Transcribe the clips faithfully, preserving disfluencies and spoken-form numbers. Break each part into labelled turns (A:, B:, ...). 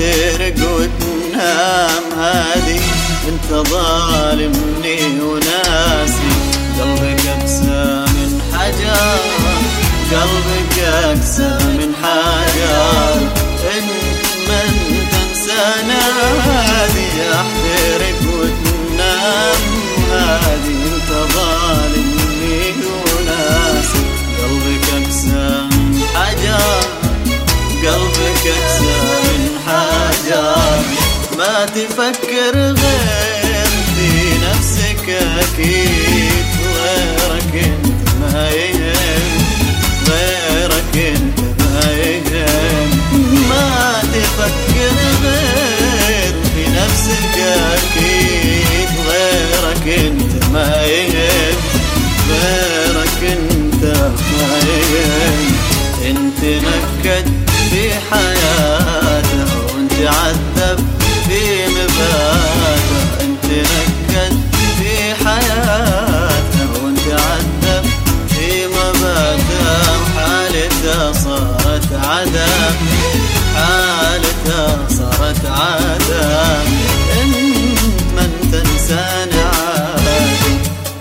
A: تحترق وتنام هادي، انت ظالمني وناسي. قلبك أقسى من حجر، قلبك أقسى من حجر، انت من تنسى نادي. احترق وتنام هادي، انت ظالمني وناسي. قلبك أقسى من حجر، قلبك أقسى من حجر. ما تفكر غير في نفسك أكيد، غيرك انت ما يهم، غيرك انت ما يهم. ما تفكر غير في نفسك أكيد، غيرك انت ما يهم، غيرك انت ما يهم. انت نكد في حياته وانت عذب في مباته، انت نكد في حياته وانت عذب في مباته. حالته صارت عذاب، حالته صارت عذاب، انت من تنساني عادي.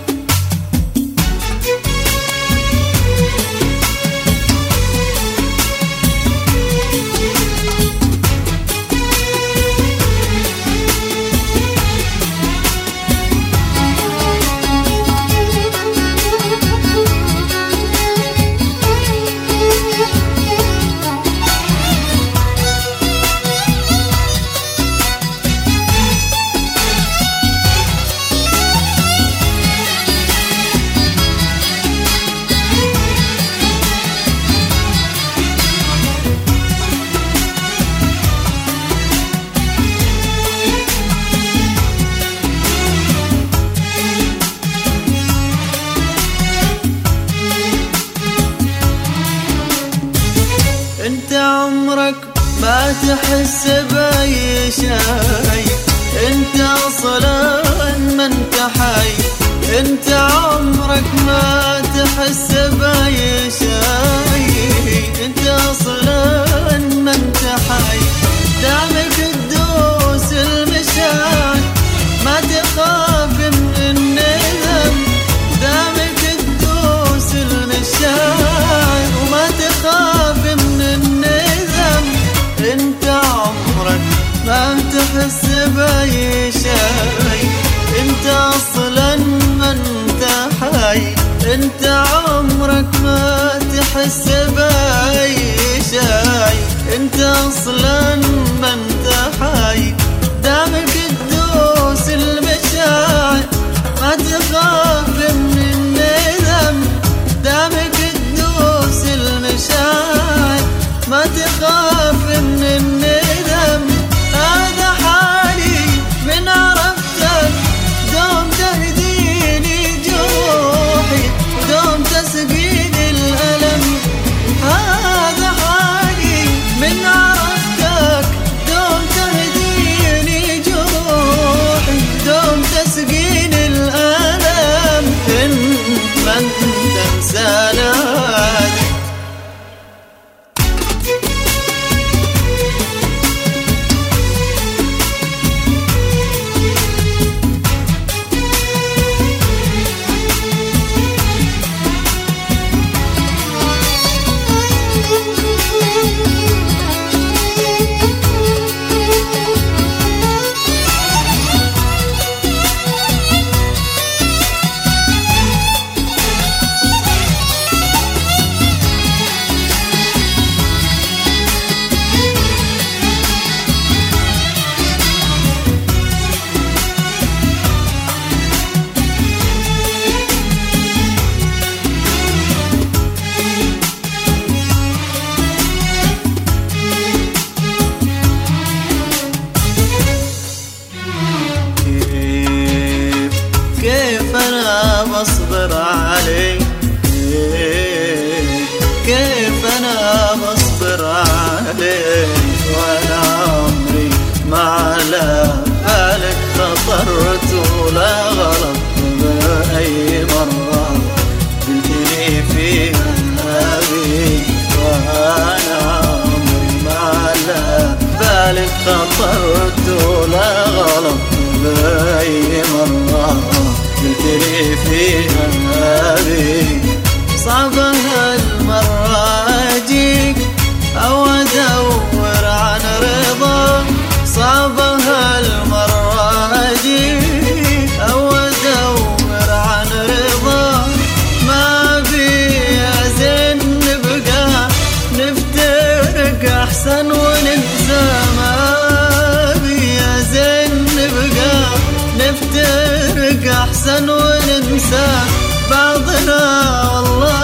A: انت عمرك ما تحس بأي شيء، انت اصلا ما انت حي. انت عمرك ما تحس بأي شيء، انت اصلا ما انت حي. دامك تدوس المشاعر ما تخاف من الندم، دامك تدوس المشاعر وما تخاف من الندم. انت عمرك ما تحس بأي شيء، انت اصلا ما انت حي. انت عمرك ما تحس بأي شيء، انت اصلا ما انت حي. دامك تدوس المشاعر ما تخاف من الندم، دامك تدوس المشاعر ما تخاف من الندم. هذا حالي من عرفتك، دوم تهديني جروحي ودوم تسقيني الألم. هذا حالي من عرفتك، دوم تهديني جروحي قلت ولا غلط بأي مرة قلت لي فيها بي. صعب هالمرة أجيك أو أدور عن رضا، صعب هالمرة أجيك أو أدور عن رضا. ما بي يا زين نبقى نفترق أحسن وننسى، ما بي يا زين نبقى نفترق أحسن وننسى بعضنا والله